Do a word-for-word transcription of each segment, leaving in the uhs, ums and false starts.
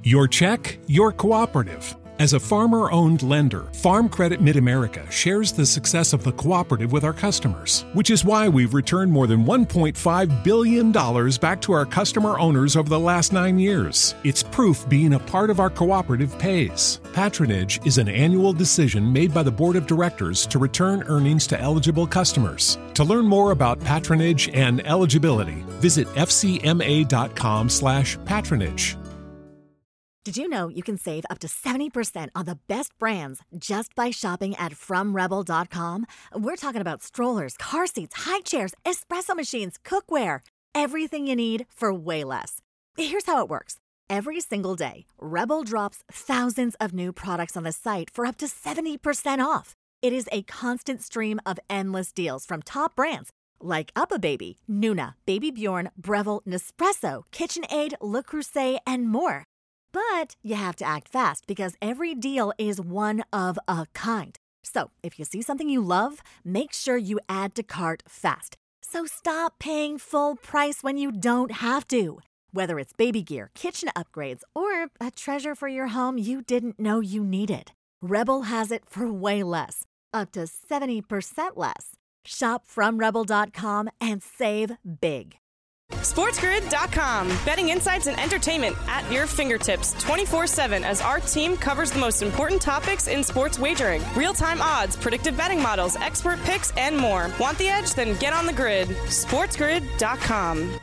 Your check, your cooperative. As a farmer-owned lender, Farm Credit Mid-America shares the success of the cooperative with our customers, which is why we've returned more than one point five billion dollars back to our customer owners over the last nine years. It's proof being a part of our cooperative pays. Patronage is an annual decision made by the Board of Directors to return earnings to eligible customers. To learn more about patronage and eligibility, visit fcma.com slash patronage. Did you know you can save up to seventy percent on the best brands just by shopping at from rebel dot com? We're talking about strollers, car seats, high chairs, espresso machines, cookware, everything you need for way less. Here's how it works. Every single day, Rebel drops thousands of new products on the site for up to seventy percent off. It is a constant stream of endless deals from top brands like UPPAbaby, Nuna, Baby Bjorn, Breville, Nespresso, KitchenAid, Le Creuset, and more. But you have to act fast because every deal is one of a kind. So if you see something you love, make sure you add to cart fast. So stop paying full price when you don't have to. Whether it's baby gear, kitchen upgrades, or a treasure for your home you didn't know you needed, Rebel has it for way less, up to seventy percent less. Shop from rebel dot com and save big. SportsGrid dot com. Betting insights and entertainment at your fingertips twenty-four seven as our team covers the most important topics in sports wagering. Real-time odds, predictive betting models, expert picks, and more. Want the edge? Then get on the grid. SportsGrid dot com.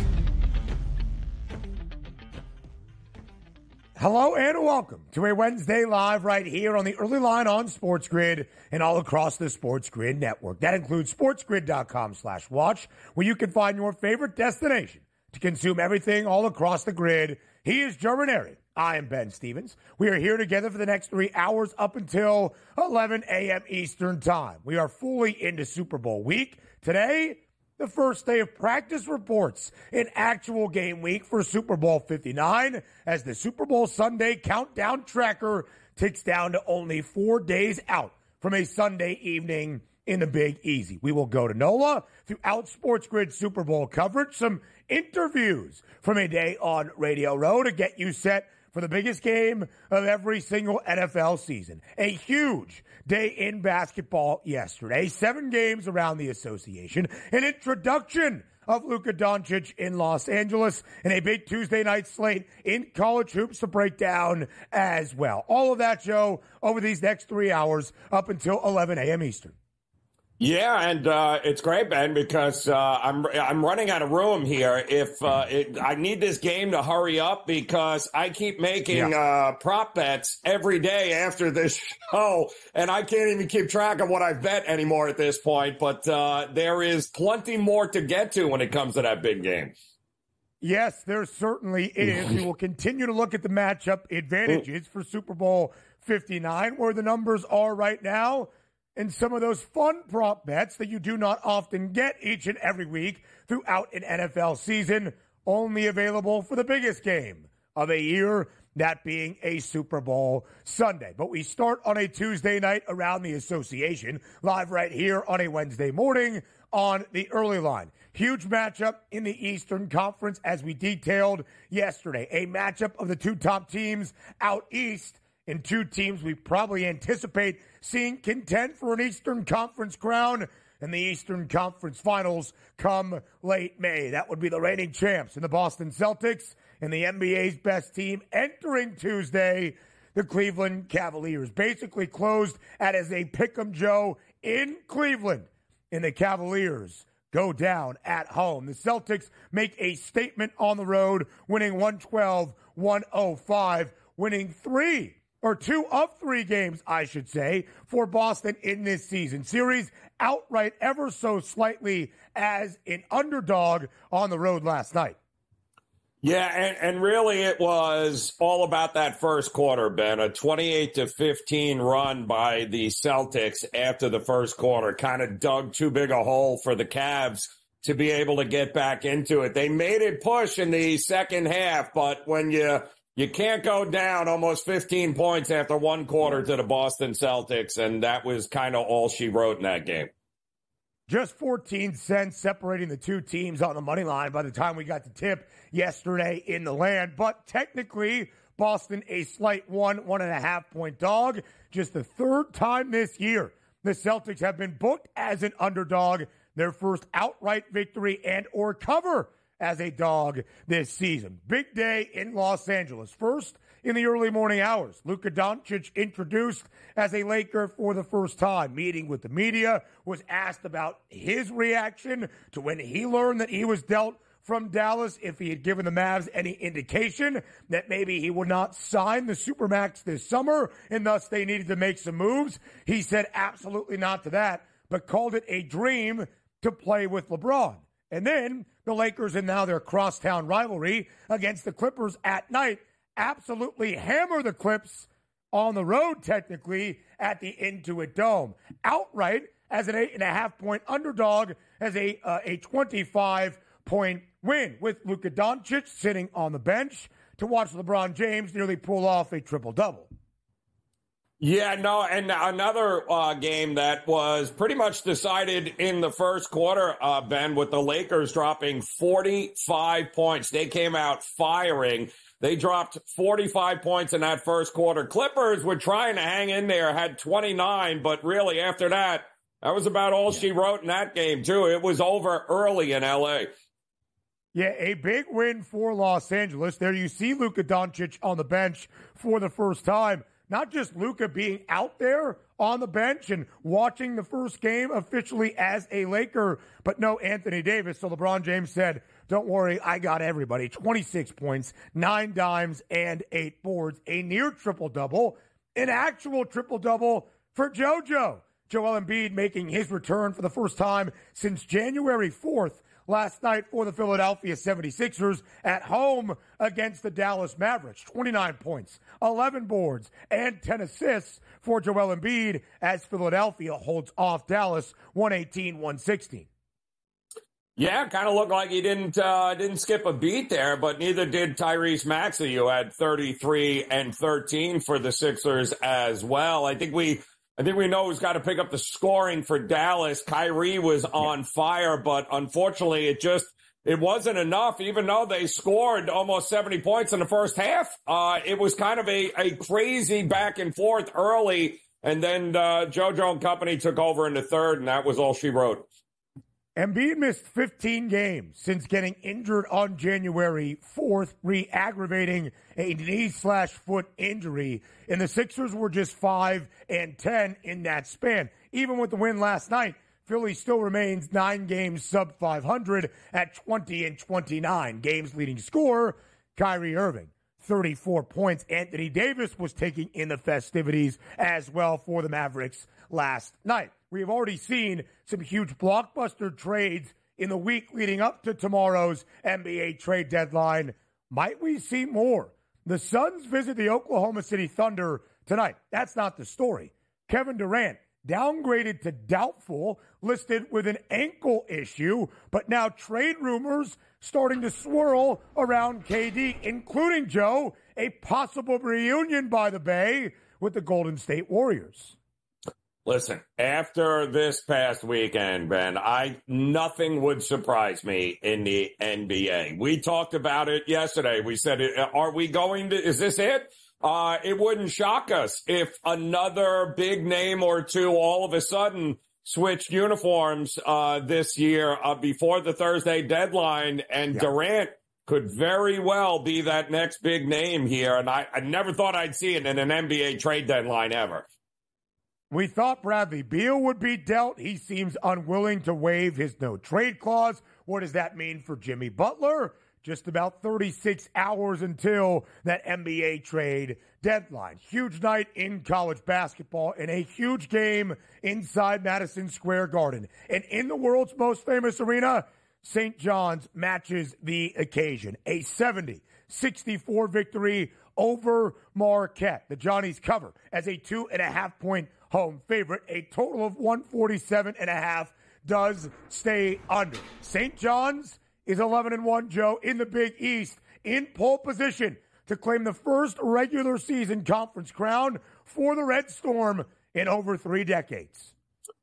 Hello and welcome to a Wednesday Live right here on the Early Line on Sports Grid and all across the Sports Grid network. That includes sportsgrid dot com slash watch, where you can find your favorite destination to consume everything all across the grid. He is Joe Ranieri. I am Ben Stevens. We are here together for the next three hours up until eleven a.m. Eastern Time. We are fully into Super Bowl week. Today, the first day of practice reports in actual game week for Super Bowl fifty-nine as the Super Bowl Sunday countdown tracker ticks down to only four days out from a Sunday evening in the Big Easy. We will go to NOLA throughout Sports Grid Super Bowl coverage, some interviews from a day on Radio Row to get you set for the biggest game of every single N F L season. A huge day in basketball yesterday. Seven games around the association. An introduction of Luka Doncic in Los Angeles, and a big Tuesday night slate in college hoops to break down as well. All of that, Joe, over these next three hours up until eleven a.m. Eastern. Yeah, and uh, it's great, Ben, because uh, I'm I'm running out of room here. If uh, it, I need this game to hurry up because I keep making yeah. uh, prop bets every day after this show, and I can't even keep track of what I've bet anymore at this point. But uh, there is plenty more to get to when it comes to that big game. Yes, there certainly is. We will continue to look at the matchup advantages for Super Bowl fifty-nine, where the numbers are right now, and some of those fun prop bets that you do not often get each and every week throughout an N F L season, only available for the biggest game of a year, that being a Super Bowl Sunday. But we start on a Tuesday night around the association, live right here on a Wednesday morning on the Early Line. Huge matchup in the Eastern Conference, as we detailed yesterday. A matchup of the two top teams out east, and two teams we probably anticipate seeing contend for an Eastern Conference crown in the Eastern Conference Finals come late May. That would be the reigning champs in the Boston Celtics and the N B A's best team entering Tuesday, the Cleveland Cavaliers. Basically closed at as a pick'em, Joe, in Cleveland, and the Cavaliers go down at home. The Celtics make a statement on the road, winning one twelve to one oh five, winning three or two of three games, I should say, for Boston in this season series, outright ever so slightly as an underdog on the road last night. Yeah, and, and really it was all about that first quarter, Ben. A twenty-eight to fifteen run by the Celtics after the first quarter kind of dug too big a hole for the Cavs to be able to get back into it. They made it push in the second half, but when you you can't go down almost fifteen points after one quarter to the Boston Celtics, and that was kind of all she wrote in that game. Just fourteen cents separating the two teams on the money line by the time we got to tip yesterday in the land. But technically, Boston a slight one, one and a half point dog. Just the third time this year the Celtics have been booked as an underdog. Their first outright victory and or cover as a dog this season. Big day in Los Angeles. First, in the early morning hours, Luka Doncic introduced as a Laker for the first time. Meeting with the media, was asked about his reaction to when he learned that he was dealt from Dallas, if he had given the Mavs any indication that maybe he would not sign the Supermax this summer and thus they needed to make some moves. He said absolutely not to that, but called it a dream to play with LeBron. And then the Lakers, and now their crosstown rivalry against the Clippers at night, absolutely hammer the Clips on the road, technically, at the Intuit Dome. Outright as an eight and a half point underdog, as a uh, a twenty-five point win, with Luka Doncic sitting on the bench to watch LeBron James nearly pull off a triple-double. Yeah, no, and another uh, game that was pretty much decided in the first quarter, uh, Ben, with the Lakers dropping forty-five points. They came out firing. They dropped forty-five points in that first quarter. Clippers were trying to hang in there, had twenty-nine, but really after that, that was about all she wrote in that game, too. It was over early in L A. Yeah, a big win for Los Angeles. There you see Luka Doncic on the bench for the first time. Not just Luka being out there on the bench and watching the first game officially as a Laker, but no Anthony Davis. So LeBron James said, don't worry, I got everybody. twenty-six points, nine dimes, and eight boards. A near triple-double, an actual triple-double for JoJo. Joel Embiid making his return for the first time since January fourth. Last night for the Philadelphia seventy-sixers at home against the Dallas Mavericks. twenty-nine points, eleven boards, and ten assists for Joel Embiid as Philadelphia holds off Dallas one eighteen one sixteen. Yeah, kind of looked like he didn't uh, didn't skip a beat there, but neither did Tyrese Maxey, who had thirty-three and thirteen for the Sixers as well. I think we I think we know who's got to pick up the scoring for Dallas. Kyrie was on fire, but unfortunately it just it wasn't enough, even though they scored almost seventy points in the first half. Uh, it was kind of a, a crazy back and forth early, and then uh, JoJo and company took over in the third, and that was all she wrote. Embiid missed fifteen games since getting injured on January fourth, re-aggravating a knee-slash-foot injury, and the Sixers were just five and ten in that span. Even with the win last night, Philly still remains nine games sub five hundred at twenty and twenty-nine. Games leading scorer, Kyrie Irving, thirty-four points. Anthony Davis was taking in the festivities as well for the Mavericks last night. We have already seen some huge blockbuster trades in the week leading up to tomorrow's N B A trade deadline. Might we see more? The Suns visit the Oklahoma City Thunder tonight. That's not the story. Kevin Durant downgraded to doubtful, listed with an ankle issue, but now trade rumors starting to swirl around K D, including, Joe, a possible reunion by the Bay with the Golden State Warriors. Listen, after this past weekend, Ben, I nothing would surprise me in the N B A. We talked about it yesterday. We said, are we going to, is this it? Uh, it wouldn't shock us if another big name or two all of a sudden switched uniforms uh, this year uh, before the Thursday deadline, and yeah. Durant could very well be that next big name here. And I, I never thought I'd see it in an N B A trade deadline ever. We thought Bradley Beal would be dealt. He seems unwilling to waive his no-trade clause. What does that mean for Jimmy Butler? Just about thirty-six hours until that N B A trade deadline. Huge night in college basketball and a huge game inside Madison Square Garden. And in the world's most famous arena, Saint John's matches the occasion. A seventy sixty-four victory over Marquette. The Johnnies cover as a two and a half point home favorite. A total of one forty-seven and a half does stay under. Saint John's is eleven and one, Joe, in the Big East, in pole position to claim the first regular season conference crown for the Red Storm in over three decades.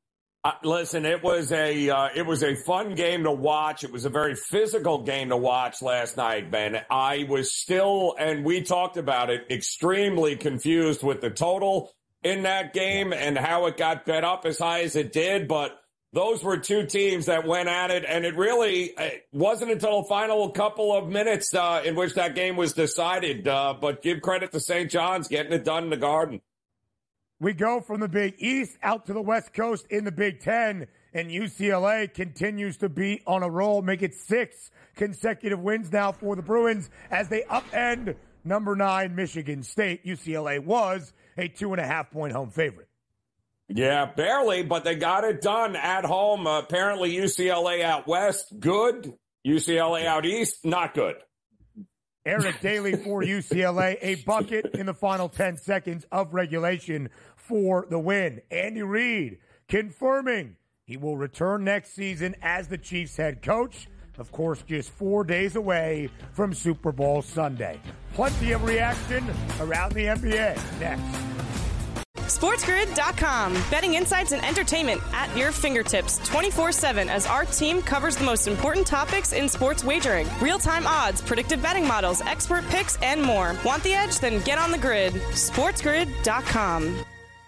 Uh, listen, it was a uh, it was a fun game to watch. It was a very physical game to watch last night, Ben. I was still, and we talked about it, extremely confused with the total in that game and how it got bet up as high as it did. But those were two teams that went at it, and it really it wasn't until the final couple of minutes uh, in which that game was decided. Uh, but give credit to Saint John's getting it done in the Garden. We go from the Big East out to the West Coast in the Big Ten, and U C L A continues to be on a roll, make it six consecutive wins now for the Bruins as they upend number nine Michigan State. U C L A was a two and a half point home favorite. Yeah, barely, but they got it done at home. Uh, apparently U C L A out west, good. U C L A out east, not good. Eric Daly for U C L A, a bucket in the final ten seconds of regulation for the win. Andy Reid confirming he will return next season as the Chiefs head coach. Of course, just four days away from Super Bowl Sunday. Plenty of reaction around the N B A next. SportsGrid dot com. Betting insights and entertainment at your fingertips twenty-four seven as our team covers the most important topics in sports wagering. Real-time odds, predictive betting models, expert picks, and more. Want the edge? Then get on the grid. SportsGrid dot com.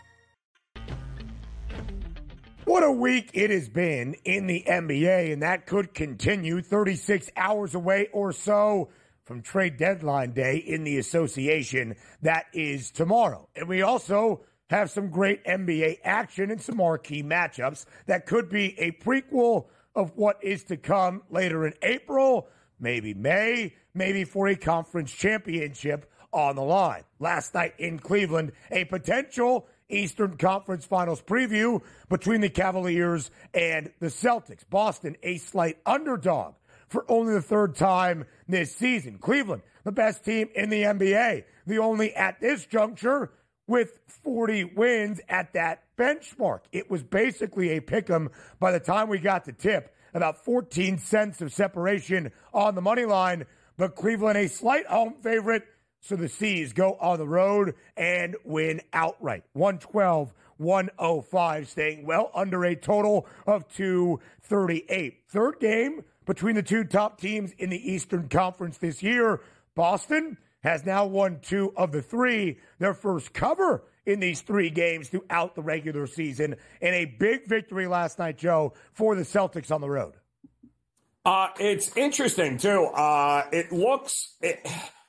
What a week it has been in the N B A, and that could continue thirty-six hours away or so from trade deadline day in the association. That is tomorrow. And we also have some great N B A action and some marquee matchups that could be a prequel of what is to come later in April, maybe May, maybe for a conference championship on the line. Last night in Cleveland, a potential Eastern Conference Finals preview between the Cavaliers and the Celtics. Boston, a slight underdog for only the third time this season. Cleveland, the best team in the N B A, the only at this juncture with forty wins at that benchmark. It was basically a pick'em by the time we got to tip, about fourteen cents of separation on the money line, but Cleveland a slight home favorite, so the C's go on the road and win outright. one twelve, one oh five, staying well under a total of two thirty-eight. Third game between the two top teams in the Eastern Conference this year. Boston has now won two of the three, their first cover in these three games throughout the regular season, and a big victory last night, Joe, for the Celtics on the road. Uh, it's interesting, too. Uh, it looks... It,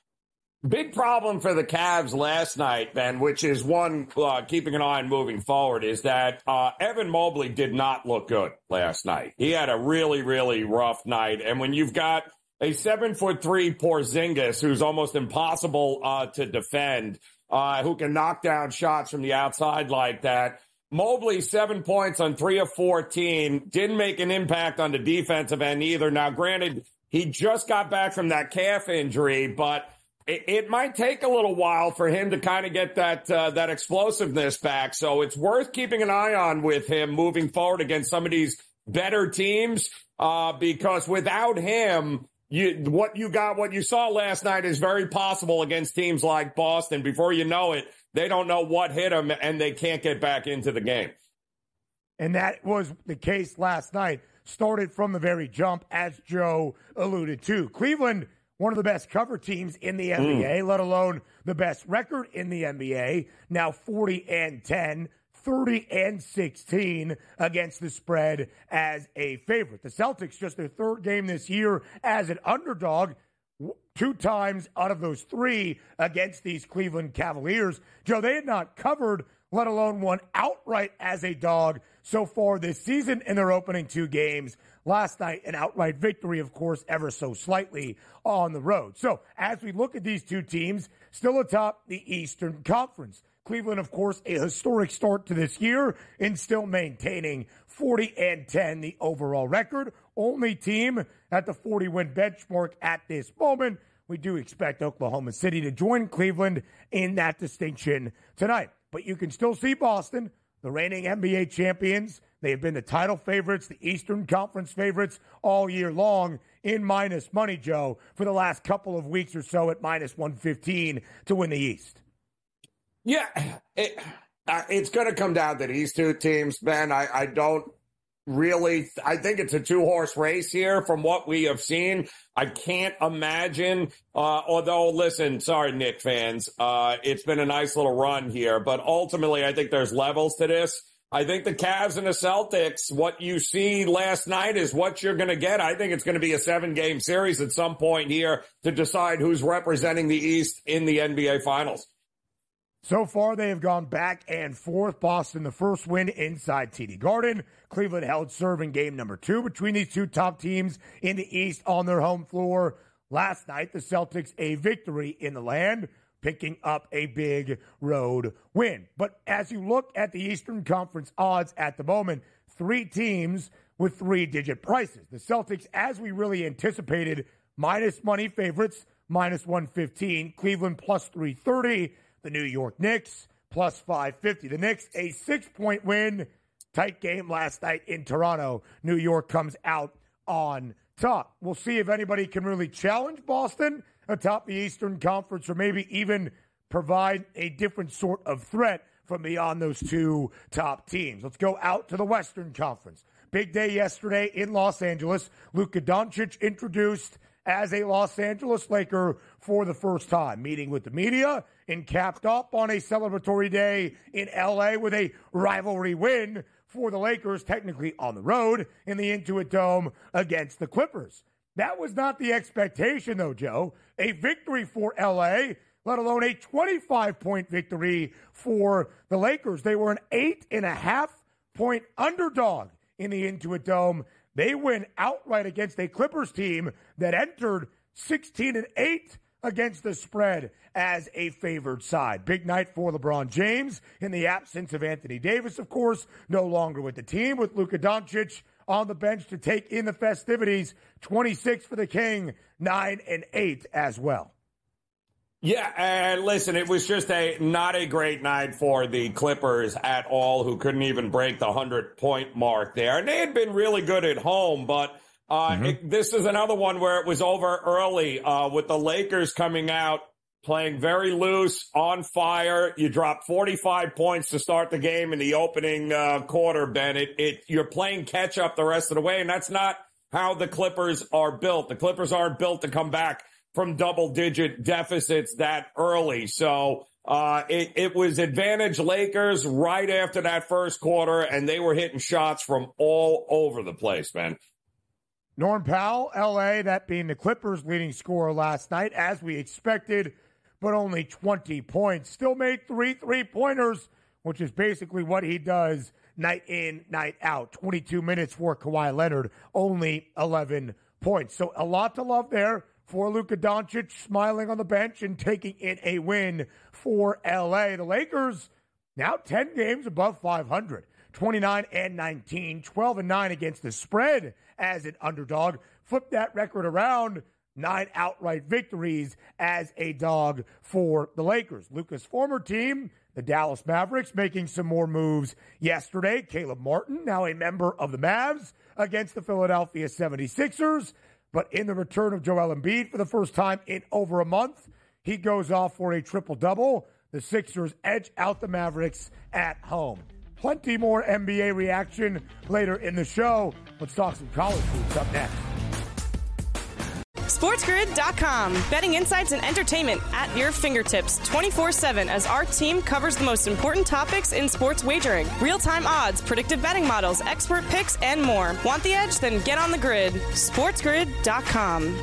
big problem for the Cavs last night, Ben, which is one uh, keeping an eye on moving forward, is that uh, Evan Mobley did not look good last night. He had a really, really rough night, and when you've got a seven foot three Porzingis, who's almost impossible uh, to defend, uh, who can knock down shots from the outside like that. Mobley, seven points on three of fourteen, didn't make an impact on the defensive end either. Now, granted, he just got back from that calf injury, but it, it might take a little while for him to kind of get that uh, that explosiveness back. So it's worth keeping an eye on with him moving forward against some of these better teams, uh, because without him, You, what you got, what you saw last night is very possible against teams like Boston. Before you know it, they don't know what hit them, and they can't get back into the game. And that was the case last night. Started from the very jump, as Joe alluded to. Cleveland, one of the best cover teams in the N B A, mm. let alone the best record in the N B A. Now forty and ten. thirty and sixteen against the spread as a favorite. The Celtics, just their third game this year as an underdog, two times out of those three against these Cleveland Cavaliers. Joe, they had not covered, let alone won outright as a dog so far this season in their opening two games. Last night, an outright victory, of course, ever so slightly on the road. So as we look at these two teams, still atop the Eastern Conference. Cleveland, of course, a historic start to this year and still maintaining forty and ten, the overall record. Only team at the forty-win benchmark at this moment. We do expect Oklahoma City to join Cleveland in that distinction tonight. But you can still see Boston, the reigning N B A champions. They have been the title favorites, the Eastern Conference favorites all year long in minus money, Joe, for the last couple of weeks or so at minus one fifteen to win the East. Yeah, it, uh, it's going to come down to these two teams, Ben. I, I don't really, I think it's a two-horse race here from what we have seen. I can't imagine, uh, although, listen, sorry, Knick fans, uh, it's been a nice little run here, but ultimately I think there's levels to this. I think the Cavs and the Celtics, what you see last night is what you're going to get. I think it's going to be a seven-game series at some point here to decide who's representing the East in the N B A Finals. So far, they have gone back and forth. Boston, the first win inside T D Garden. Cleveland held serve in game number two between these two top teams in the East on their home floor. Last night, the Celtics a victory in the land, picking up a big road win. But as you look at the Eastern Conference odds at the moment, three teams with three-digit prices. The Celtics, as we really anticipated, minus money favorites, minus one fifteen. Cleveland plus three thirty. The New York Knicks plus five fifty. The Knicks, a six-point win. Tight game last night in Toronto. New York comes out on top. We'll see if anybody can really challenge Boston atop the Eastern Conference or maybe even provide a different sort of threat from beyond those two top teams. Let's go out to the Western Conference. Big day yesterday in Los Angeles. Luka Doncic introduced as a Los Angeles Laker for the first time, meeting with the media and capped up on a celebratory day in L A with a rivalry win for the Lakers, technically on the road in the Intuit Dome against the Clippers. That was not the expectation, though, Joe. A victory for L A, let alone a twenty-five point victory for the Lakers. They were an eight and a half point underdog in the Intuit Dome. They win outright against a Clippers team that entered sixteen and eight against the spread as a favored side. Big night for LeBron James in the absence of Anthony Davis, of course, no longer with the team, with Luka Doncic on the bench to take in the festivities. twenty-six for the King, nine and eight as well. Yeah, and listen, it was just a not a great night for the Clippers at all, who couldn't even break the hundred-point mark there. And they had been really good at home, but uh, mm-hmm. it, this is another one where it was over early uh, with the Lakers coming out, playing very loose, on fire. You drop forty-five points to start the game in the opening uh, quarter, Ben. It, it, you're playing catch-up the rest of the way, and that's not how the Clippers are built. The Clippers aren't built to come back from double-digit deficits that early. So uh, it, it was advantage Lakers right after that first quarter, and they were hitting shots from all over the place, man. Norm Powell, L A, that being the Clippers' leading scorer last night, as we expected, but only twenty points. Still made three three-pointers, which is basically what he does night in, night out. twenty-two minutes for Kawhi Leonard, only eleven points. So a lot to love there for Luka Doncic, smiling on the bench and taking in a win for L A. The Lakers now ten games above five hundred, twenty-nine and nineteen, twelve and nine against the spread as an underdog. Flip that record around, nine outright victories as a dog for the Lakers. Luka's former team, the Dallas Mavericks, making some more moves yesterday. Caleb Martin, now a member of the Mavs, against the Philadelphia seventy-sixers. But in the return of Joel Embiid for the first time in over a month, he goes off for a triple-double. The Sixers edge out the Mavericks at home. Plenty more N B A reaction later in the show. Let's talk some college hoops up next. SportsGrid dot com. Betting insights and entertainment at your fingertips twenty-four seven as our team covers the most important topics in sports wagering. Real-time odds, predictive betting models, expert picks, and more. Want the edge? Then get on the grid. SportsGrid dot com.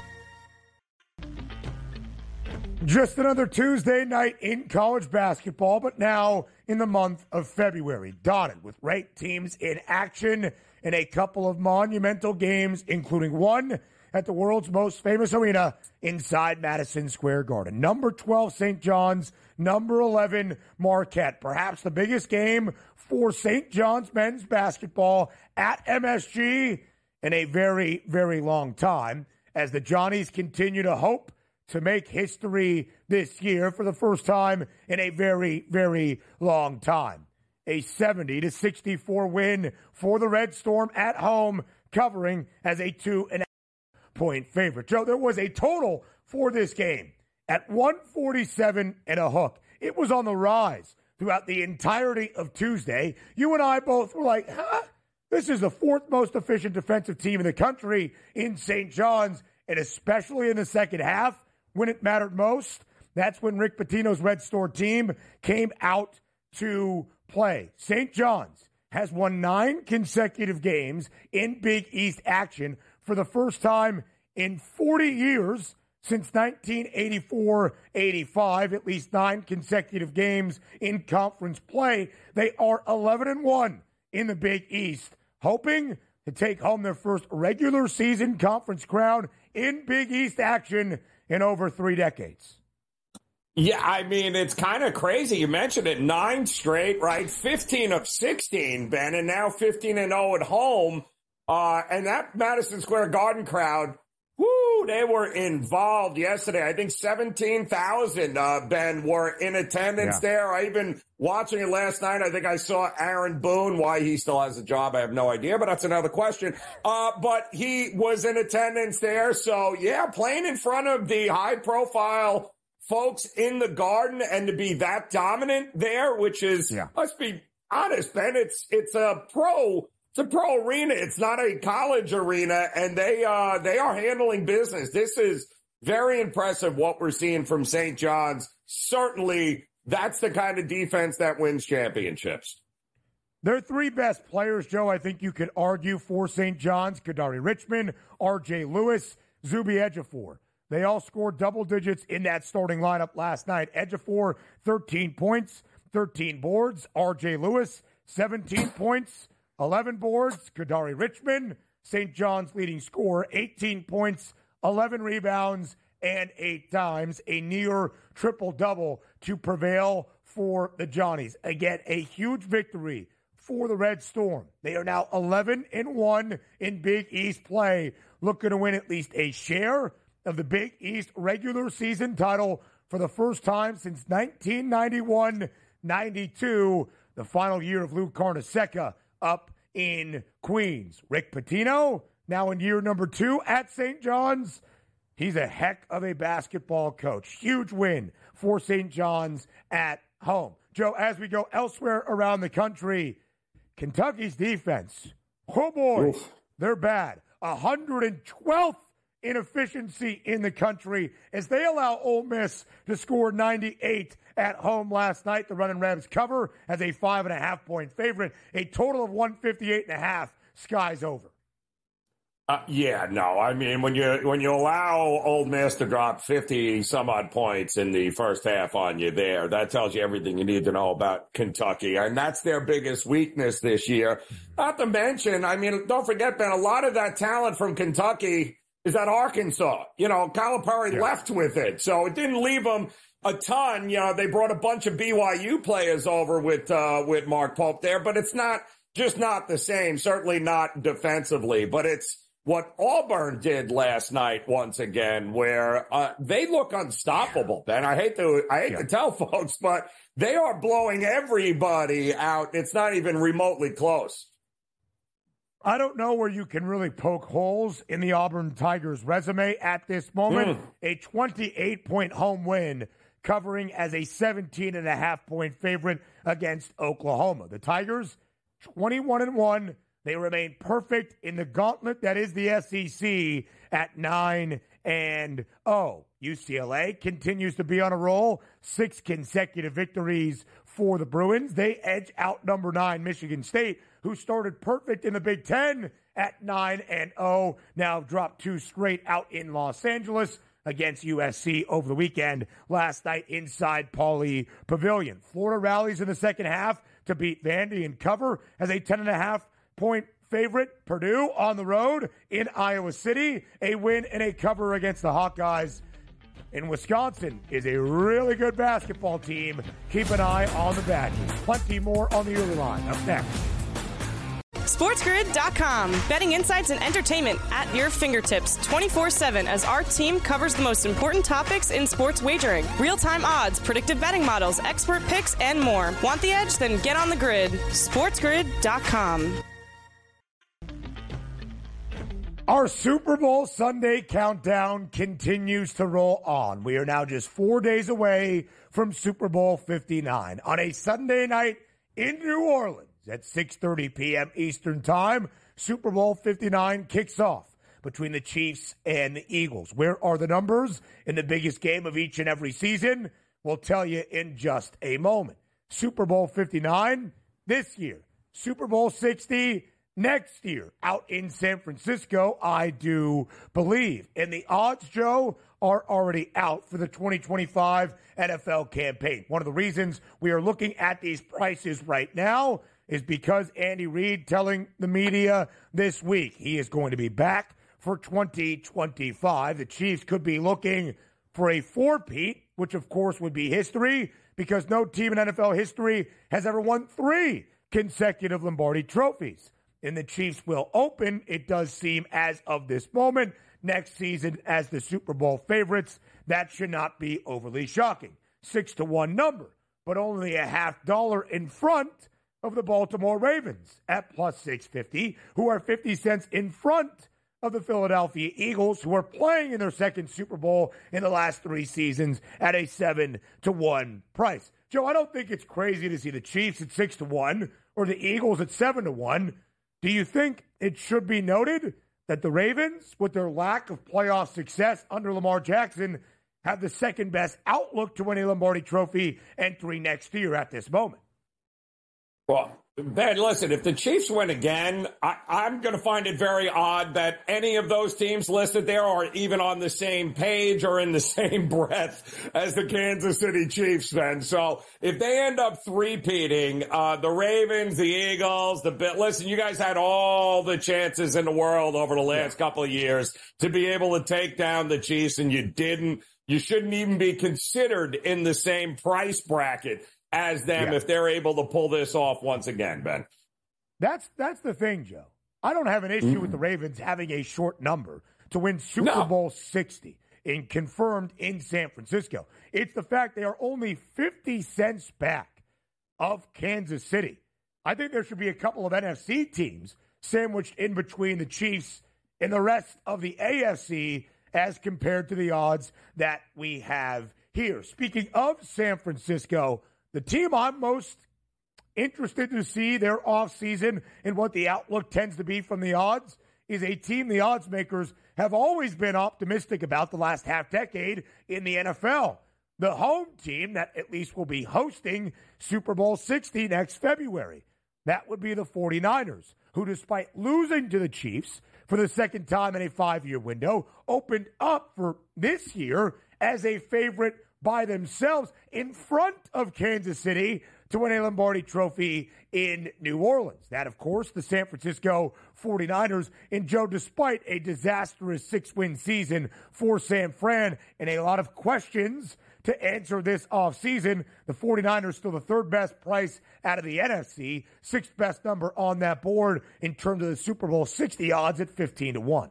Just another Tuesday night in college basketball, but now in the month of February. Dotted with ranked teams in action in a couple of monumental games, including one at the world's most famous arena inside Madison Square Garden. Number twelve, Saint John's. Number eleven, Marquette. Perhaps the biggest game for Saint John's men's basketball at M S G in a very, very long time, as the Johnnies continue to hope to make history this year for the first time in a very, very long time. A seventy to sixty-four win for the Red Storm at home, covering as a two and a half point favorite. Joe, there was a total for this game at one forty-seven and a hook. It was on the rise throughout the entirety of Tuesday. You and I both were like, huh? This is the fourth most efficient defensive team in the country in Saint John's, and especially in the second half when it mattered most. That's when Rick Pitino's Red Storm team came out to play. Saint John's has won nine consecutive games in Big East action for the first time in forty years since nineteen eighty-four eighty-five, at least nine consecutive games in conference play. They are eleven and one in the Big East, hoping to take home their first regular season conference crown in Big East action in over three decades. Yeah, I mean, it's kind of crazy. You mentioned it, nine straight, right? fifteen of sixteen, Ben, and now fifteen and oh at home. Uh, and that Madison Square Garden crowd, whoo, they were involved yesterday. I think seventeen thousand, uh, Ben, were in attendance yeah. there. I even, watching it last night, I think I saw Aaron Boone. Why he still has a job, I have no idea, but that's another question. Uh, but he was in attendance there. So, yeah, playing in front of the high-profile folks in the Garden and to be that dominant there, which is, yeah. let's be honest, Ben, it's it's a pro it's a pro arena. It's not a college arena, and they uh they are handling business. This is very impressive what we're seeing from Saint John's. Certainly, that's the kind of defense that wins championships. Their three best players, Joe, I think you could argue for Saint John's: Kadari Richmond, R J Lewis, Zuby Ejiofor. They all scored double digits in that starting lineup last night. Ejiofor, thirteen points, thirteen boards. R J Lewis, seventeen points, eleven boards. Kadari Richmond, Saint John's leading scorer, eighteen points, eleven rebounds, and eight times. A near triple-double to prevail for the Johnnies. Again, a huge victory for the Red Storm. They are now eleven and one in Big East play, looking to win at least a share of the Big East regular season title for the first time since nineteen ninety-one ninety-two, the final year of Lou Carnesecca up in Queens. Rick Pitino, now in year number two at Saint John's. He's a heck of a basketball coach. Huge win for Saint John's at home. Joe, as we go elsewhere around the country, Kentucky's defense, oh boy, Oof. they're bad. one hundred twelfth inefficiency in the country as they allow Ole Miss to score ninety-eight at home last night. The Runnin' Rebs cover as a five and a half point favorite. A total of one fifty-eight and a half. Sky's over. Uh, yeah, no. I mean, when you when you allow Ole Miss to drop fifty some odd points in the first half on you there, that tells you everything you need to know about Kentucky, and that's their biggest weakness this year. Not to mention, I mean, don't forget, Ben, a lot of that talent from Kentucky is at Arkansas. You know, Calipari yeah. left with it, so it didn't leave them a ton. You know, they brought a bunch of B Y U players over with uh, with Mark Pope there, but it's not just not the same. Certainly not defensively, but it's what Auburn did last night once again, where uh, they look unstoppable. Ben, I hate to I hate yeah. to tell folks, but they are blowing everybody out. It's not even remotely close. I don't know where you can really poke holes in the Auburn Tigers' resume at this moment. Mm. A twenty-eight point home win, covering as a seventeen and a half point favorite against Oklahoma. The Tigers, twenty-one and one. They remain perfect in the gauntlet that is the S E C at nine and oh. U C L A continues to be on a roll. Six consecutive victories for the Bruins. They edge out number nine Michigan State, who started perfect in the Big Ten at nine and oh. Now dropped two straight out in Los Angeles against U S C over the weekend. Last night inside Pauley Pavilion. Florida rallies in the second half to beat Vandy and cover as a ten and a half point favorite. Purdue on the road in Iowa City. A win and a cover against the Hawkeyes. And Wisconsin is a really good basketball team. Keep an eye on the Badgers. Plenty more on the early line. Up next. SportsGrid dot com. Betting insights and entertainment at your fingertips twenty-four seven as our team covers the most important topics in sports wagering. Real-time odds, predictive betting models, expert picks, and more. Want the edge? Then get on the grid. SportsGrid dot com. Our Super Bowl Sunday countdown continues to roll on. We are now just four days away from Super Bowl fifty-nine. On a Sunday night in New Orleans, at six thirty p.m. Eastern Time. Super Bowl fifty-nine kicks off between the Chiefs and the Eagles. Where are the numbers in the biggest game of each and every season? We'll tell you in just a moment. Super Bowl fifty-nine this year. Super Bowl sixty next year out in San Francisco, I do believe. And the odds, Joe, are already out for the twenty twenty-five N F L campaign. One of the reasons we are looking at these prices right now is because Andy Reid telling the media this week he is going to be back for twenty twenty-five. The Chiefs could be looking for a four-peat, which of course would be history, because no team in N F L history has ever won three consecutive Lombardi trophies. And the Chiefs will open, it does seem, as of this moment, next season as the Super Bowl favorites. That should not be overly shocking. Six to one number, but only a half dollar in front of the Baltimore Ravens at plus six fifty, who are fifty cents in front of the Philadelphia Eagles, who are playing in their second Super Bowl in the last three seasons at a seven to one price. Joe, I don't think it's crazy to see the Chiefs at six to one or the Eagles at seven to one. Do you think it should be noted that the Ravens, with their lack of playoff success under Lamar Jackson, have the second best outlook to win a Lombardi Trophy entry next year at this moment? Well, Ben, listen, if the Chiefs win again, I, I'm going to find it very odd that any of those teams listed there are even on the same page or in the same breath as the Kansas City Chiefs, Ben. So if they end up three-peating, uh, the Ravens, the Eagles, the – listen, you guys had all the chances in the world over the last yeah. couple of years to be able to take down the Chiefs, and you didn't. You shouldn't even be considered in the same price bracket as them yeah. if they're able to pull this off once again, Ben. That's that's the thing, Joe. I don't have an issue mm. with the Ravens having a short number to win Super no. Bowl sixty in confirmed in San Francisco. It's the fact they are only fifty cents back of Kansas City. I think there should be a couple of N F C teams sandwiched in between the Chiefs and the rest of the A F C as compared to the odds that we have here. Speaking of San Francisco, the team I'm most interested to see their offseason and what the outlook tends to be from the odds is a team the odds makers have always been optimistic about the last half decade in the N F L. The home team that at least will be hosting Super Bowl sixty next February. That would be the 49ers, who despite losing to the Chiefs for the second time in a five-year window, opened up for this year as a favorite by themselves in front of Kansas City to win a Lombardi Trophy in New Orleans. That, of course, the San Francisco 49ers. And, Joe, despite a disastrous six-win season for San Fran and a lot of questions to answer this offseason, the 49ers still the third best price out of the N F C, sixth best number on that board in terms of the Super Bowl sixty odds at fifteen to one.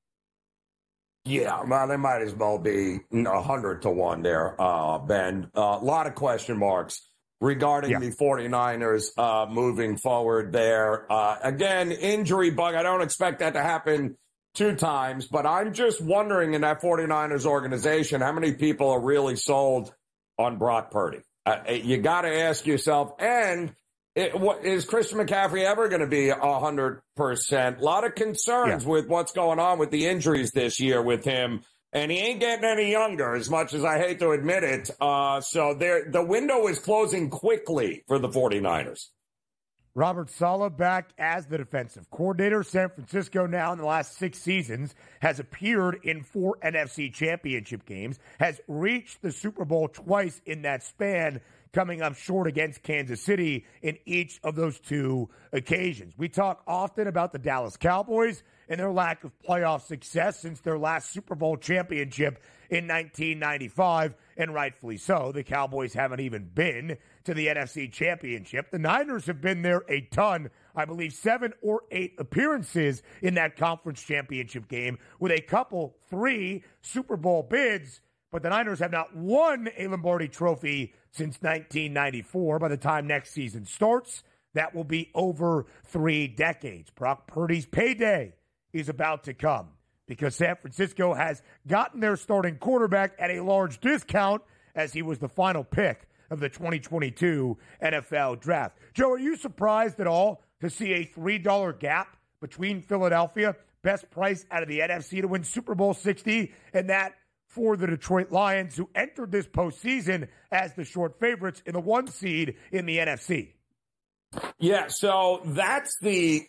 Yeah, well, they might as well be one hundred to one there, uh, Ben. A uh, lot of question marks regarding yeah. the 49ers uh, moving forward there. Uh, again, injury bug. I don't expect that to happen two times, but I'm just wondering in that 49ers organization, how many people are really sold on Brock Purdy? Uh, you got to ask yourself, and It, what, is Christian McCaffrey ever going to be one hundred percent? A lot of concerns yeah. with what's going on with the injuries this year with him, and he ain't getting any younger, as much as I hate to admit it. Uh, so there, the window is closing quickly for the 49ers. Robert Saleh back as the defensive coordinator. San Francisco now in the last six seasons has appeared in four N F C championship games, has reached the Super Bowl twice in that span, coming up short against Kansas City in each of those two occasions. We talk often about the Dallas Cowboys and their lack of playoff success since their last Super Bowl championship in nineteen ninety-five, and rightfully so. The Cowboys haven't even been to the N F C Championship. The Niners have been there a ton, I believe seven or eight appearances in that conference championship game with a couple, three Super Bowl bids, but the Niners have not won a Lombardi Trophy since nineteen ninety-four. By the time next season starts, that will be over three decades. Brock Purdy's payday is about to come because San Francisco has gotten their starting quarterback at a large discount as he was the final pick of the twenty twenty-two N F L Draft. Joe, are you surprised at all to see a three dollar gap between Philadelphia, best price out of the N F C to win Super Bowl sixty, and that for the Detroit Lions, who entered this postseason as the short favorites in the one seed in the N F C? Yeah, so that's the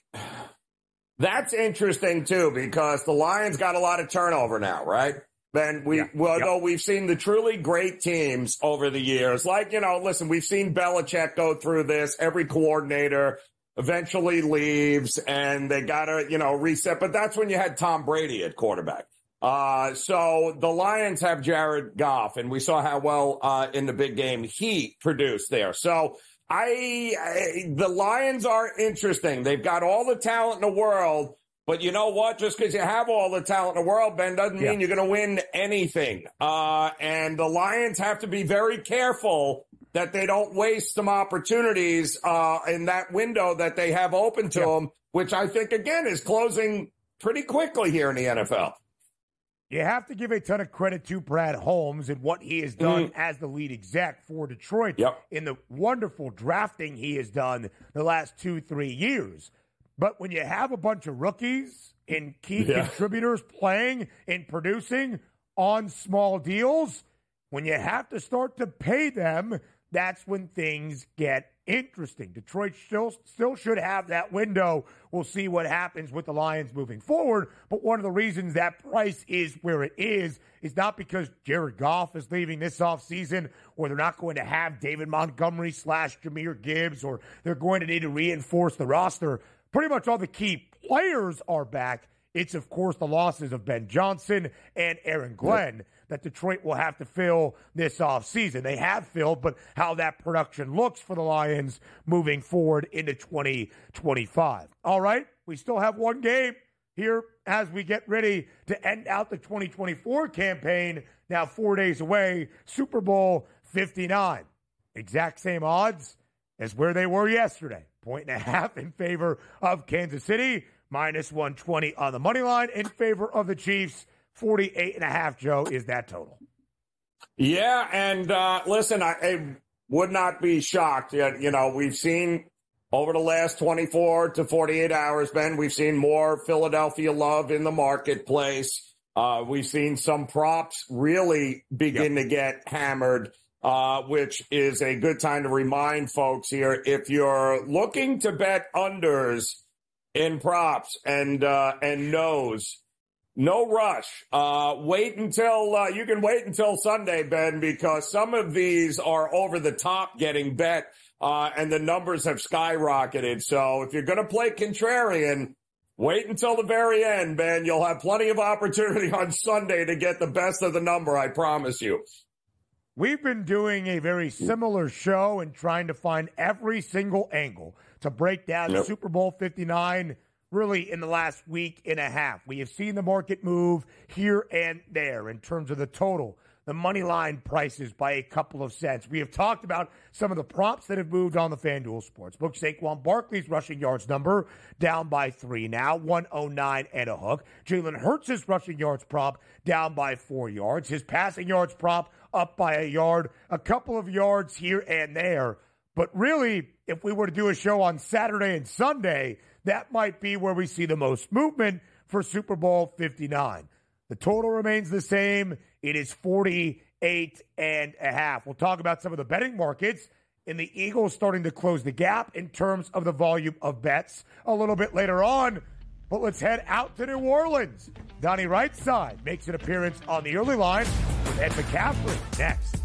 that's interesting too, because the Lions got a lot of turnover now, right? Ben, we yeah. well, yep. though we've seen the truly great teams over the years, like, you know, listen, we've seen Belichick go through this. Every coordinator eventually leaves, and they got to, you know, reset. But that's when you had Tom Brady at quarterback. Uh, so the Lions have Jared Goff, and we saw how well uh, in the big game he produced there. So I, I, the Lions are interesting. They've got all the talent in the world, but you know what? Just because you have all the talent in the world, Ben, doesn't yeah. mean you're going to win anything. Uh, and the Lions have to be very careful that they don't waste some opportunities uh, in that window that they have open to yeah. them, which I think, again, is closing pretty quickly here in the N F L. You have to give a ton of credit to Brad Holmes and what he has done mm-hmm. as the lead exec for Detroit yep. in the wonderful drafting he has done the last two, three years. But when you have a bunch of rookies and key yeah. contributors playing and producing on small deals, when you have to start to pay them, that's when things get interesting. Detroit still still should have that window. We'll see what happens with the Lions moving forward. But one of the reasons that price is where it is is not because Jared Goff is leaving this offseason, or they're not going to have David Montgomery slash Jahmyr Gibbs, or they're going to need to reinforce the roster. Pretty much all the key players are back. It's, of course, the losses of Ben Johnson and Aaron Glenn yep. that Detroit will have to fill this offseason. They have filled, but how that production looks for the Lions moving forward into twenty twenty-five. All right, we still have one game here as we get ready to end out the twenty twenty-four campaign. Now four days away, Super Bowl fifty-nine. Exact same odds as where they were yesterday. Point and a half in favor of Kansas City. Minus one twenty on the money line in favor of the Chiefs. forty-eight and a half, Joe, is that total. Yeah, and uh, listen, I, I would not be shocked. You know, we've seen over the last twenty-four to forty-eight hours, Ben, we've seen more Philadelphia love in the marketplace. Uh, we've seen some props really begin yep. to get hammered, uh, which is a good time to remind folks here, if you're looking to bet unders in props and uh, and no's, no rush. Uh, wait until uh, you can wait until Sunday, Ben, because some of these are over the top getting bet, uh, and the numbers have skyrocketed. So if you're going to play contrarian, wait until the very end, Ben. You'll have plenty of opportunity on Sunday to get the best of the number. I promise you. We've been doing a very similar show and trying to find every single angle to break down yep. Super Bowl fifty-nine really in the last week and a half. We have seen the market move here and there in terms of the total, the money line prices by a couple of cents. We have talked about some of the props that have moved on the FanDuel Sportsbook. Saquon Barkley's rushing yards number down by three now, one oh nine and a hook. Jalen Hurts' rushing yards prop down by four yards. His passing yards prop up by a yard, a couple of yards here and there. But really, if we were to do a show on Saturday and Sunday, that might be where we see the most movement for Super Bowl fifty-nine. The total remains the same. It is forty-eight and a half. We'll talk about some of the betting markets and the Eagles starting to close the gap in terms of the volume of bets a little bit later on. But let's head out to New Orleans. Donnie Rightside makes an appearance on the early line with Ed McCaffrey next.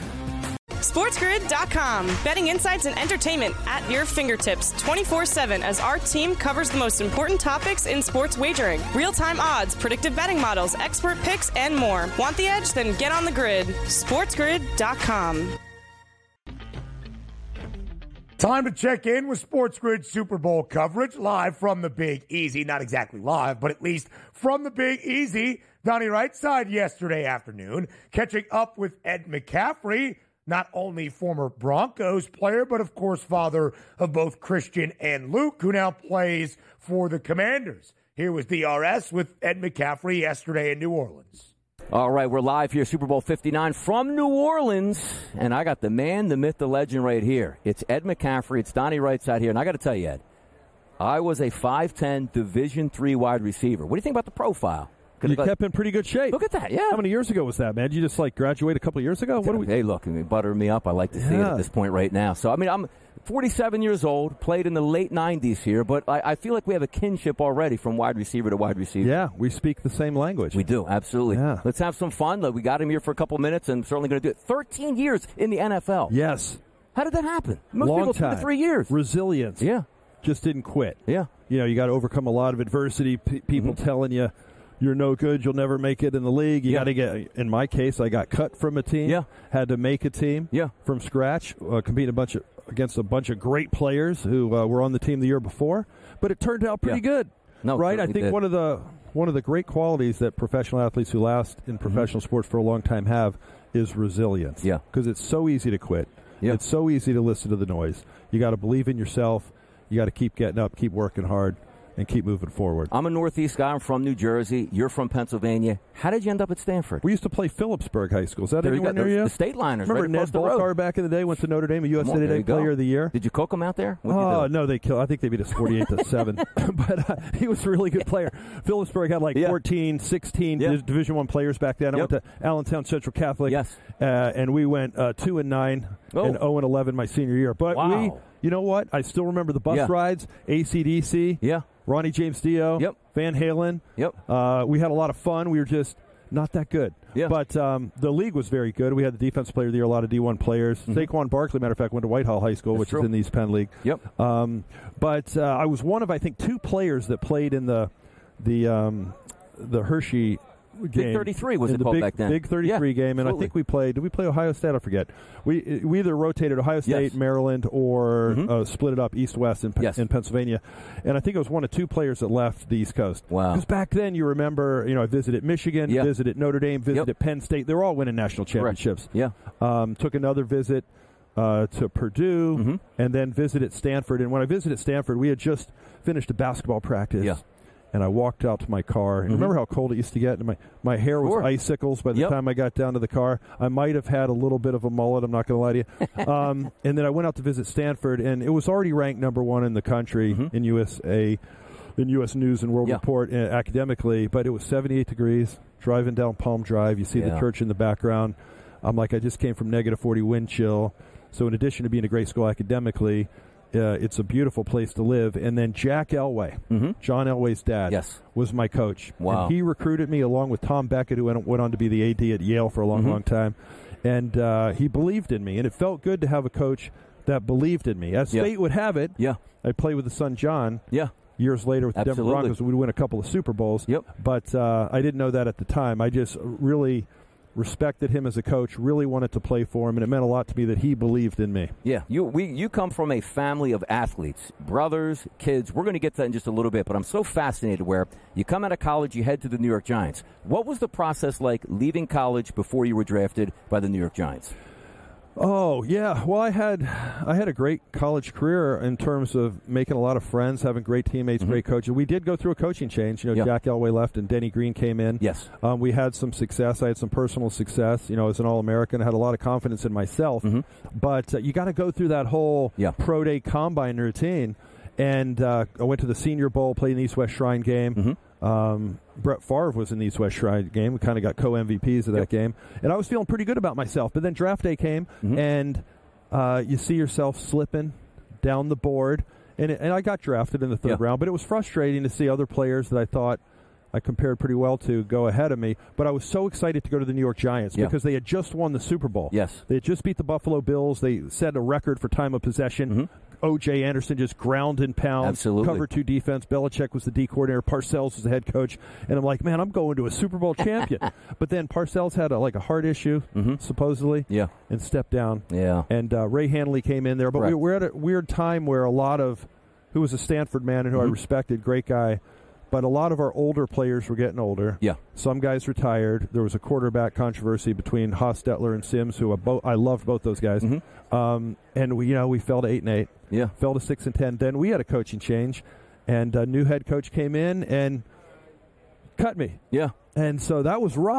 SportsGrid dot com. Betting insights and entertainment at your fingertips twenty-four seven as our team covers the most important topics in sports wagering. Real-time odds, predictive betting models, expert picks, and more. Want the edge? Then get on the grid. SportsGrid dot com. Time to check in with SportsGrid Super Bowl coverage live from the Big Easy. Not exactly live, but at least from the Big Easy. Donnie Rightside yesterday afternoon, catching up with Ed McCaffrey, not only former Broncos player, but of course father of both Christian and Luke, who now plays for the Commanders. Here was D R S with Ed McCaffrey yesterday in New Orleans. All right, we're live here, Super Bowl fifty-nine from New Orleans, and I got the man, the myth, the legend right here. It's Ed McCaffrey. It's Donnie Wrights out here, and I got to tell you, Ed, I was a five ten Division three wide receiver. What do you think about the profile? You kept in pretty good shape. Look at that, yeah. How many years ago was that, man? Did you just, like, graduate a couple of years ago? What do we? Hey, look, I mean, butter me up. I like to see yeah. it at this point right now. So, I mean, I'm forty-seven years old, played in the late nineties here, but I, I feel like we have a kinship already from wide receiver to wide receiver. Yeah, we speak the same language. We do, absolutely. Yeah. Let's have some fun. We got him here for a couple minutes, and certainly going to do it. thirteen years in the N F L. Yes. How did that happen? Most Long people time. two to three years. Resilience. Yeah. Just didn't quit. Yeah. You know, you got to overcome a lot of adversity. P- people mm-hmm. telling you you're no good, you'll never make it in the league. You yeah. got to get, in my case, I got cut from a team. Yeah. Had to make a team yeah. from scratch, uh, compete a bunch of, against a bunch of great players who uh, were on the team the year before. But it turned out pretty yeah. good. No, right? I think did. one of the one of the great qualities that professional athletes who last in professional mm-hmm. sports for a long time have is resilience. Yeah. Because it's so easy to quit. Yeah. It's so easy to listen to the noise. You got to believe in yourself. You got to keep getting up, keep working hard, and keep moving forward. I'm a Northeast guy. I'm from New Jersey. You're from Pennsylvania. How did you end up at Stanford? We used to play Phillipsburg High School. Is that there anywhere you near you? The State Liners. Remember right Ned Baltar back in the day? Went to Notre Dame, a U S A Today Player of the Year. Did you cook him out there? What'd oh no, they killed. I think they beat us forty-eight to seven. But uh, he was a really good player. Phillipsburg had like yeah. fourteen, sixteen yeah. Division One players back then. I yep. went to Allentown Central Catholic. Yes. Uh, and we went uh, two and nine oh. and zero and eleven my senior year. But wow. we, you know what? I still remember the bus yeah. rides. A C D C. Yeah. Ronnie James Dio. Yep. Van Halen. Yep. Uh, we had a lot of fun. We were just not that good. Yeah. But um, the league was very good. We had the defensive player of the year, a lot of D one players. Mm-hmm. Saquon Barkley, matter of fact, went to Whitehall High School, That's which true. is in the East Penn League. Yep. Um, but uh, I was one of, I think, two players that played in the the um, the Hershey game. Big thirty-three was in it the called big, back then? Big thirty-three yeah, game, and absolutely. I think we played. Did we play Ohio State? I forget. We we either rotated Ohio State, yes. Maryland, or mm-hmm. uh, split it up East-West in, yes. in Pennsylvania. And I think it was one of two players that left the East Coast. Wow. Because back then, you remember, you know, I visited Michigan, yeah. visited Notre Dame, visited yep. Penn State. They were all winning national championships. Correct. Yeah. Um, took another visit uh, to Purdue, mm-hmm. and then visited Stanford. And when I visited Stanford, we had just finished a basketball practice. Yeah. And I walked out to my car. And mm-hmm. remember how cold it used to get? And my, my hair was sure. icicles by the yep. time I got down to the car. I might have had a little bit of a mullet. I'm not going to lie to you. um, and then I went out to visit Stanford, and it was already ranked number one in the country mm-hmm. in U S A, in U S News and World yeah. Report uh, academically. But it was seventy-eight degrees, driving down Palm Drive. You see yeah. the church in the background. I'm like, I just came from negative forty wind chill. So in addition to being a great school academically, Uh, it's a beautiful place to live. And then Jack Elway, mm-hmm. John Elway's dad, yes. was my coach. Wow. And he recruited me along with Tom Beckett, who went, went on to be the A D at Yale for a long, mm-hmm. long time. And uh, he believed in me. And it felt good to have a coach that believed in me. As yep. fate would have it, yeah. I played with his son, John. Yeah. Years later with the Absolutely. Denver Broncos, we'd win a couple of Super Bowls. Yep. But uh, I didn't know that at the time. I just really respected him as a coach, really wanted to play for him, and it meant a lot to me that he believed in me. Yeah, you we you come from a family of athletes, brothers, kids. We're going to get to that in just a little bit, but I'm so fascinated where you come out of college, you head to the New York Giants. What was the process like leaving college before you were drafted by the New York Giants? Oh, yeah. Well, I had I had a great college career in terms of making a lot of friends, having great teammates, mm-hmm. great coaches. We did go through a coaching change. You know, yeah. Jack Elway left and Denny Green came in. Yes. Um, we had some success. I had some personal success. You know, as an All-American, I had a lot of confidence in myself. Mm-hmm. But uh, you got to go through that whole yeah. pro day combine routine. And uh, I went to the Senior Bowl, played in the East-West Shrine game. Mm-hmm. Um, Brett Favre was in the East-West Shrine game. We kind of got co-M V Ps of that yep. game. And I was feeling pretty good about myself. But then draft day came, mm-hmm. and uh, you see yourself slipping down the board. And, it, and I got drafted in the third yeah. round, but it was frustrating to see other players that I thought I compared pretty well to go ahead of me. But I was so excited to go to the New York Giants yeah. because they had just won the Super Bowl. Yes. They had just beat the Buffalo Bills. They set a record for time of possession. Mm-hmm. O J Anderson just ground and pound. Absolutely. Cover two defense. Belichick was the D coordinator. Parcells was the head coach. And I'm like, man, I'm going to a Super Bowl champion. But then Parcells had a, like a heart issue, mm-hmm. supposedly, yeah. and stepped down. Yeah. And uh, Ray Hanley came in there. But we, we're at a weird time where a lot of, who was a Stanford man and who mm-hmm. I respected, great guy, but a lot of our older players were getting older. Yeah. Some guys retired. There was a quarterback controversy between Hostetler and Sims, who I, bo- I loved both those guys. Mm-hmm. Um, and we, you know, we fell to eight and eight. Yeah. Fell to six and ten. Then we had a coaching change, and a new head coach came in and cut me. Yeah. And so that was rough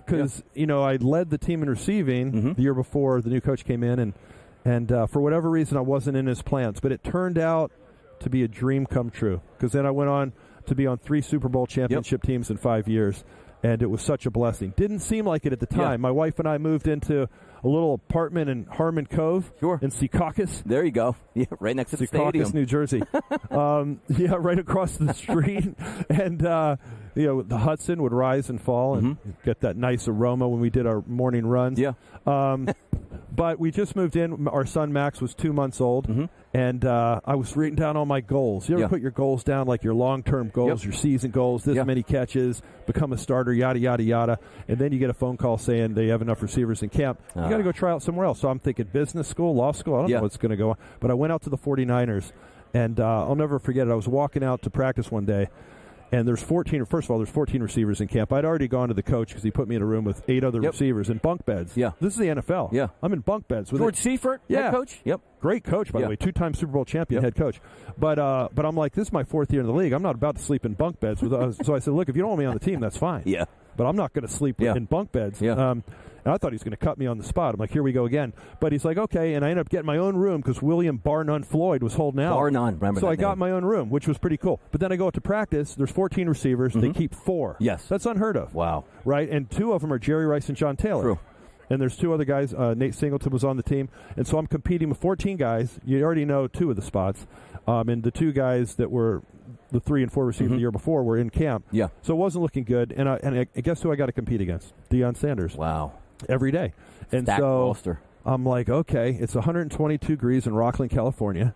because, yeah. you know, I led the team in receiving mm-hmm. the year before the new coach came in, and, and uh, for whatever reason, I wasn't in his plans. But it turned out to be a dream come true, because then I went on to be on three Super Bowl championship yep. teams in five years, and it was such a blessing. Didn't seem like it at the time. Yeah. My wife and I moved into a little apartment in Harmon Cove sure. in Secaucus. There you go. Yeah, right next to the Secaucus, stadium. New Jersey. um, yeah, right across the street. and, uh, you know, the Hudson would rise and fall and mm-hmm. get that nice aroma when we did our morning runs. Yeah. Um, but we just moved in. Our son Max was two months old, mm-hmm. and uh, I was writing down all my goals. You ever yeah. put your goals down, like your long-term goals, yep. your season goals, this yep. many catches, become a starter, yada, yada, yada, and then you get a phone call saying they have enough receivers in camp. Uh. You got to go try out somewhere else. So I'm thinking business school, law school, I don't yeah. know what's going to go on. But I went out to the forty-niners, and uh, I'll never forget it. I was walking out to practice one day, and there's fourteen, first of all, there's fourteen receivers in camp. I'd already gone to the coach because he put me in a room with eight other yep. receivers in bunk beds. Yeah. This is the N F L. Yeah. I'm in bunk beds. With George Seifert, yeah. head coach? Yep. Great coach, by yeah. the way, two-time Super Bowl champion yep. head coach. But uh, but I'm like, this is my fourth year in the league. I'm not about to sleep in bunk beds. With uh, so I said, look, if you don't want me on the team, that's fine. Yeah. But I'm not going to sleep yeah. in bunk beds. Yeah. Um, and I thought he was going to cut me on the spot. I'm like, here we go again. But he's like, okay. And I ended up getting my own room because William Bar None Floyd was holding out. Bar None, remember So that I got name. my own room, which was pretty cool. But then I go out to practice. There's fourteen receivers. Mm-hmm. They keep four. Yes. That's unheard of. Wow. Right? And two of them are Jerry Rice and John Taylor. True. And there's two other guys. Uh, Nate Singleton was on the team. And so I'm competing with fourteen guys. You already know two of the spots. Um, and the two guys that were the three and four receivers mm-hmm. the year before were in camp. Yeah. So it wasn't looking good. And I, and I guess who I got to compete against? Deion Sanders. Wow. Every day. And Stacked so roster. I'm like, okay, it's one hundred twenty-two degrees in Rockland, California.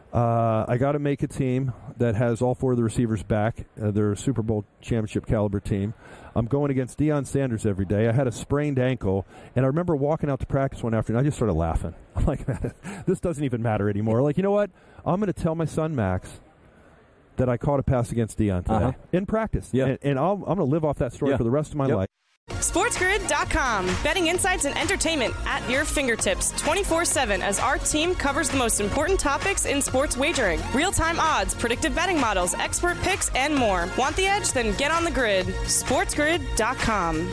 Uh, I got to make a team that has all four of the receivers back. Uh, they're a Super Bowl championship caliber team. I'm going against Deion Sanders every day. I had a sprained ankle, and I remember walking out to practice one afternoon. I just started laughing. I'm like, man, this doesn't even matter anymore. Like, you know what? I'm going to tell my son Max that I caught a pass against Deion today uh-huh. in practice. Yeah. And, and I'll, I'm going to live off that story yeah. for the rest of my yep. life. SportsGrid dot com. Betting insights and entertainment at your fingertips twenty-four seven as our team covers the most important topics in sports wagering. Real-time odds, predictive betting models, expert picks, and more. Want the edge? Then get on the grid. SportsGrid dot com.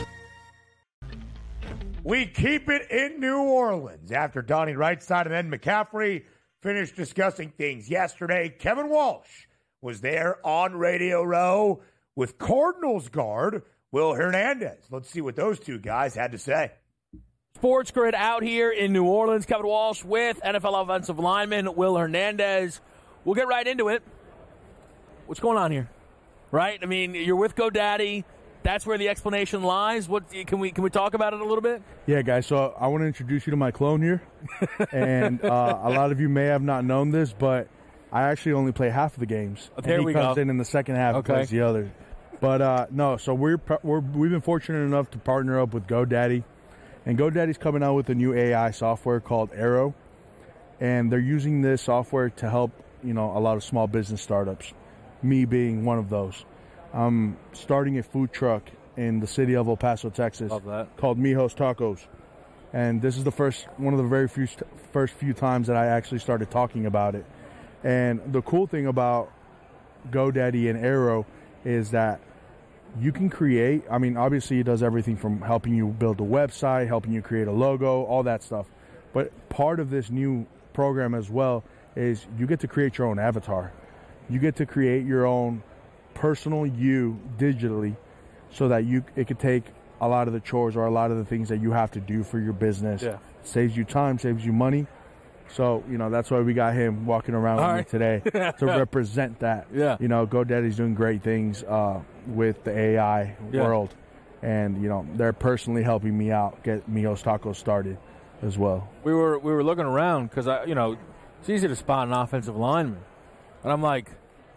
We keep it in New Orleans. After Donnie Rightside and Ed McCaffrey finished discussing things yesterday, Kevin Walsh was there on Radio Row with Cardinals guard Will Hernandez. Let's see what those two guys had to say. Sports Grid out here in New Orleans. Kevin Walsh with N F L offensive lineman Will Hernandez. We'll get right into it. What's going on here? Right? I mean, you're with GoDaddy. That's where the explanation lies. What can we can we talk about it a little bit? Yeah, guys. So I want to introduce you to my clone here, and uh, a lot of you may have not known this, but I actually only play half of the games. There and he we comes go. in in the second half Okay. and plays the other. But uh, no, so we're, we're we've been fortunate enough to partner up with GoDaddy, and GoDaddy's coming out with a new A I software called Arrow, and they're using this software to help you know a lot of small business startups, me being one of those. I'm starting a food truck in the city of El Paso, Texas, Love that. called Mijos Tacos, and this is the first one of the very few first few times that I actually started talking about it. And the cool thing about GoDaddy and Arrow is that you can create, I mean, obviously it does everything from helping you build a website, helping you create a logo, all that stuff. But part of this new program as well is you get to create your own avatar. You get to create your own personal you digitally so that you it could take a lot of the chores or a lot of the things that you have to do for your business. Yeah. Saves you time, saves you money. So, you know, that's why we got him walking around All with right. me today to represent that. Yeah. You know, GoDaddy's doing great things uh, with the A I Yeah. world. And, you know, they're personally helping me out, get Mijos Tacos started as well. We were we were looking around because I you know it's easy to spot an offensive lineman, and I'm like,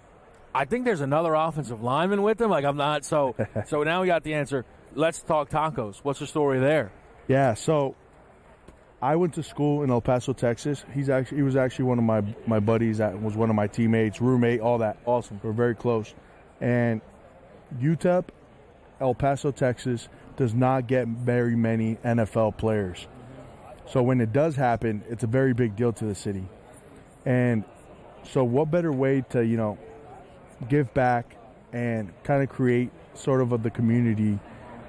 I think there's another offensive lineman with him. Like I'm not so so now we got the answer. Let's talk tacos. What's the story there? Yeah, so I went to school in El Paso, Texas. He's actually he was actually one of my, my buddies that was one of my teammates, roommate, all that. Awesome. We're very close. And U T E P, El Paso, Texas, does not get very many N F L players. So when it does happen, it's a very big deal to the city. And so what better way to, you know, give back and kind of create sort of a, the community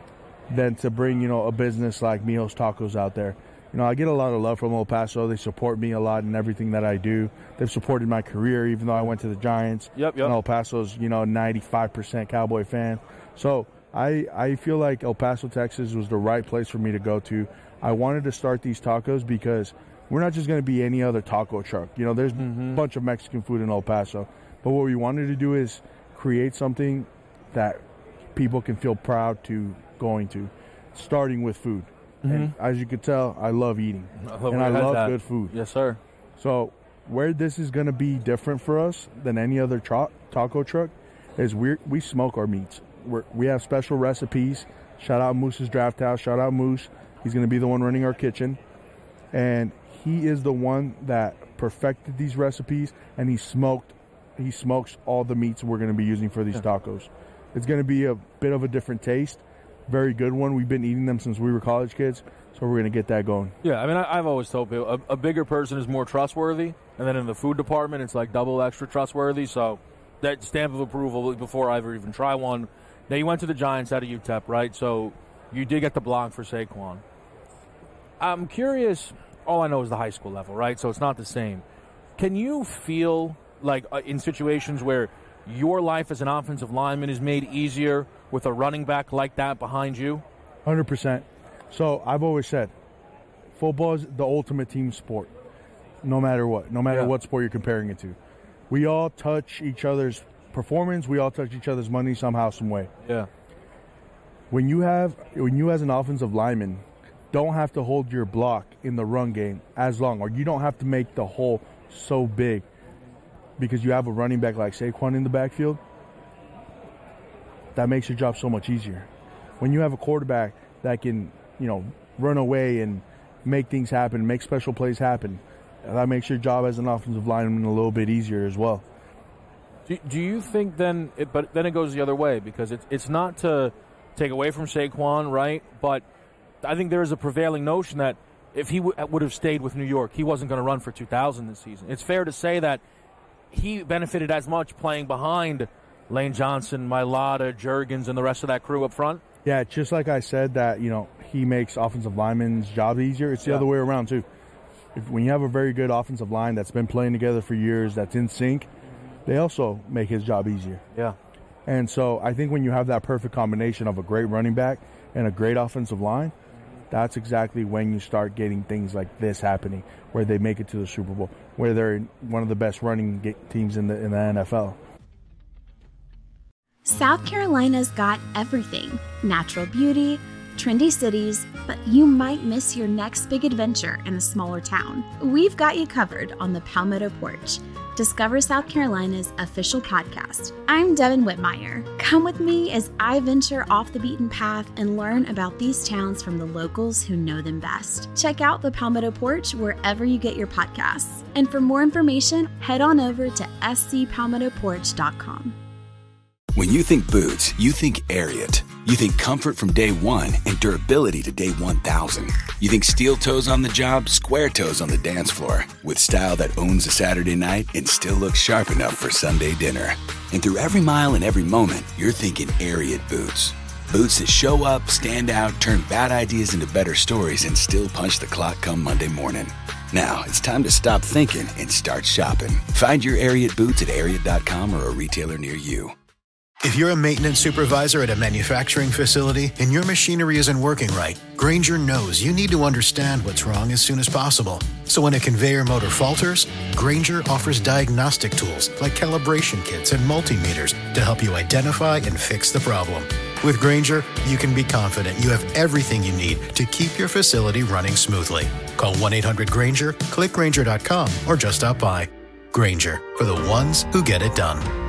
than to bring, you know, a business like Mijo's Tacos out there. You know, I get a lot of love from El Paso. They support me a lot in everything that I do. They've supported my career, even though I went to the Giants. Yep, yep. And El Paso's, you know, ninety-five percent Cowboy fan. So I, I feel like El Paso, Texas was the right place for me to go to. I wanted to start these tacos because we're not just going to be any other taco truck. You know, there's mm-hmm. a bunch of Mexican food in El Paso. But what we wanted to do is create something that people can feel proud to going to, starting with food. Mm-hmm. And as you can tell, I love eating. I love and I love that. Good food. Yes, sir. So where this is going to be different for us than any other tra- taco truck is we we smoke our meats. We're, we have special recipes. Shout out Moose's Draft House. Shout out Moose. He's going to be the one running our kitchen. And he is the one that perfected these recipes, and he smoked. He smokes all the meats we're going to be using for these yeah. tacos. It's going to be a bit of a different taste. Very good one. We've been eating them since we were college kids, so we're going to get that going. Yeah, I mean, I, I've always told people a, a bigger person is more trustworthy, and then in the food department, it's like double extra trustworthy. So that stamp of approval before I ever even try one. Now, you went to the Giants out of U T E P, right? So you did get the block for Saquon. I'm curious. All I know is the high school level, right? So it's not the same. Can you feel like uh, in situations where your life as an offensive lineman is made easier with a running back like that behind you? one hundred percent. So I've always said, football is the ultimate team sport, no matter what, no matter yeah. what sport you're comparing it to. We all touch each other's performance. We all touch each other's money somehow, some way. Yeah. When you have, when you as an offensive lineman don't have to hold your block in the run game as long, or you don't have to make the hole so big because you have a running back like Saquon in the backfield, that makes your job so much easier. When you have a quarterback that can, you know, run away and make things happen, make special plays happen, that makes your job as an offensive lineman a little bit easier as well. Do, do you think then, it, but then it goes the other way, because it's, it's not to take away from Saquon, right? But I think there is a prevailing notion that if he w- would have stayed with New York, he wasn't going to run for two thousand this season. It's fair to say that he benefited as much playing behind Lane Johnson, Mailata, Juergens, and the rest of that crew up front. Yeah, just like I said that, you know, he makes offensive linemen's job easier. It's the yeah. other way around, too. If, when you have a very good offensive line that's been playing together for years, that's in sync, they also make his job easier. Yeah. And so I think when you have that perfect combination of a great running back and a great offensive line, that's exactly when you start getting things like this happening, where they make it to the Super Bowl, where they're one of the best running teams in the in the N F L. South Carolina's got everything. Natural beauty, trendy cities, but you might miss your next big adventure in a smaller town. We've got you covered on the Palmetto Porch. Discover South Carolina's official podcast. I'm Devin Whitmire. Come with me as I venture off the beaten path and learn about these towns from the locals who know them best. Check out the Palmetto Porch wherever you get your podcasts. And for more information, head on over to s c palmetto porch dot com. When you think boots, you think Ariat. You think comfort from day one and durability to day one thousand. You think steel toes on the job, square toes on the dance floor. With style that owns a Saturday night and still looks sharp enough for Sunday dinner. And through every mile and every moment, you're thinking Ariat boots. Boots that show up, stand out, turn bad ideas into better stories, and still punch the clock come Monday morning. Now, it's time to stop thinking and start shopping. Find your Ariat boots at ariat dot com or a retailer near you. If you're a maintenance supervisor at a manufacturing facility and your machinery isn't working right, Grainger knows you need to understand what's wrong as soon as possible. So when a conveyor motor falters, Grainger offers diagnostic tools like calibration kits and multimeters to help you identify and fix the problem. With Grainger, you can be confident you have everything you need to keep your facility running smoothly. Call one eight hundred Grainger, click Grainger dot com, or just stop by. Grainger, for the ones who get it done.